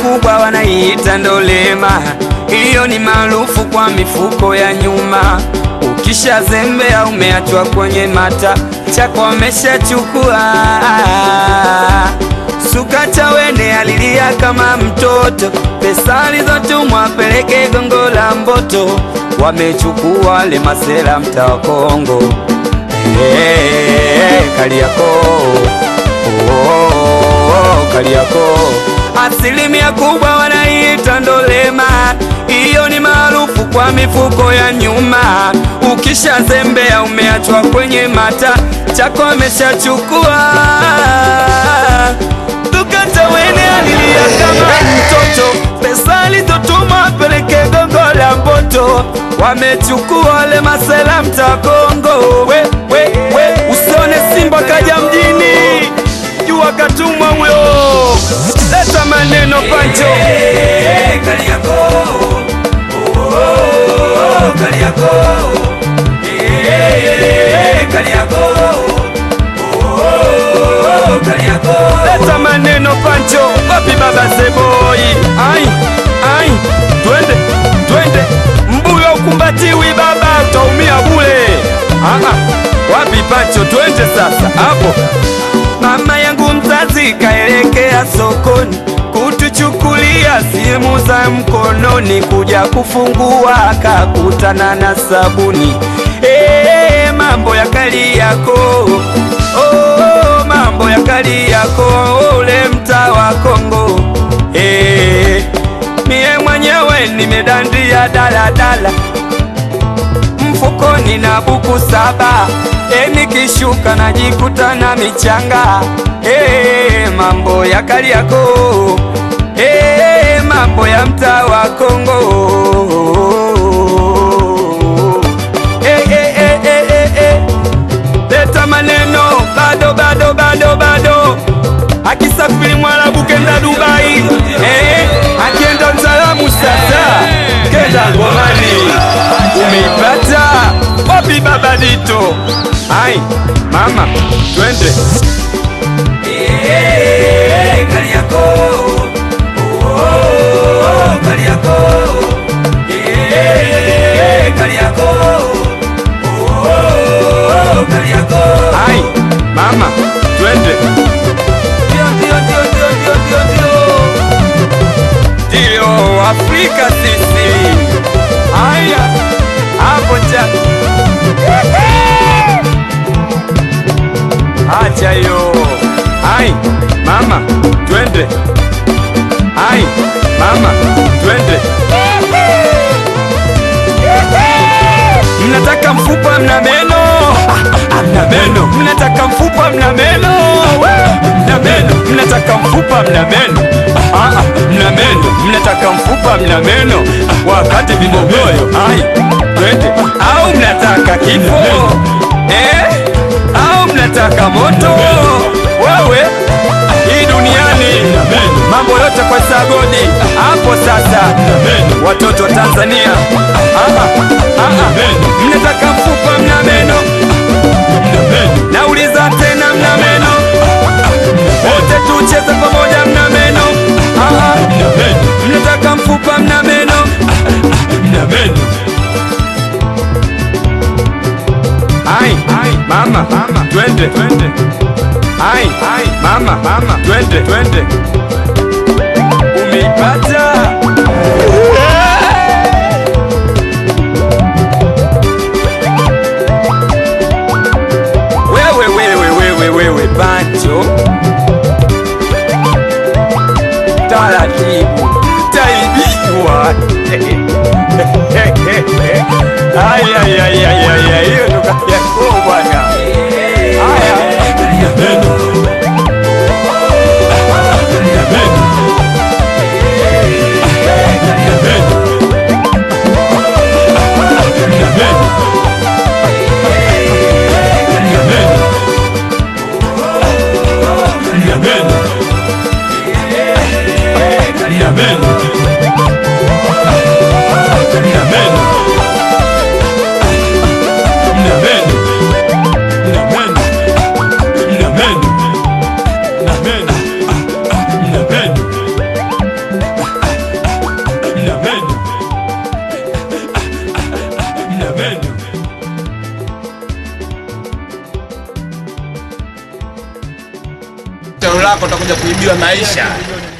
kubwa wanaiita ndolema, hiyo ni maarufu kwa mifuko ya nyuma. Ukisha zembea umeachwa kwenye mata, chako wameshachukua. Sukachawene alilia kama mtoto, pesa alizotumwa peleke Gongo la Mboto, wamechukua wale masela mtaa wa Kongo. Kariakoo, Kariakoo, asilimia kubwa wanaiita ndolema, hiyo ni maarufu kwa mifuko ya nyuma. Ukisha zembea umeachwa kwenye mata, chako ameshachukua. Sukachawene alilia kama mtoto, pesa alizotumwa peleke Gongo la Mboto, wamechukua wale masela mtaa Kongo. Usione simba kaja mjini, jua katumwa huyo. Leta maneno Pancho. Kariakoo, Kariakoo, Kariakoo, Kariakoo. Leta maneno Pancho. Wapi baba Zeboy? Ai, twende. Mbuyo ukumbatiwi baba, utaumia bure. Wapi Pancho? Twende sasa hapo. Mama yangu mzazi kaelekea sokoni kutuchukulia simu za mkononi, kuja kufungua kakutana na sabuni. Mambo ya Kariakoo, mambo ya Kariakoo, ule mtaa wa Kongo. Mie mwenyewe nimedandia daladala, mfukoni na buku 7, nikishuka najikuta na michanga. Mambo ya Kariakoo, mambo ya mtaa wa Kongo. Leta maneno bado. Akisafiri Mwarabu kenda Dubai, akienda Mzalamu sasa kenda Ngomani. Umeipata? Wapi baba Dito? Ai mama, twende. Kariakoo, Kariakoo, Kariakoo, Kariakoo. Ai mama, twende. Ndio Afrika sisi. Haya hapo cha acha yo. Ai mama, twende. Ai mama, twende. Mnataka mfupa mna meno? Mna meno. Mnataka mfupa mna meno? Mna meno. Mnataka mfupa mna meno? Mna meno. Mnataka mfupa mna meno? Wakati vibogoyo. Ai twende. Au mnataka kifo? Au mnataka moto? Wewe hii duniani mambo yote kwa sagodi. Hapo sasa watoto Tanzania, mnataka mfupa mna meno? Nauliza tena, mna meno? Wote tucheze pamoja, mna meno? Mnataka mfupa mna meno? Ai mama, twende. Ai mama, twende. Umeipata? Wewe Pancho, taratibu taibiwa. Hiyo ndo Kariakoo bwana. Haya lako utakuja kuibiwa maisha.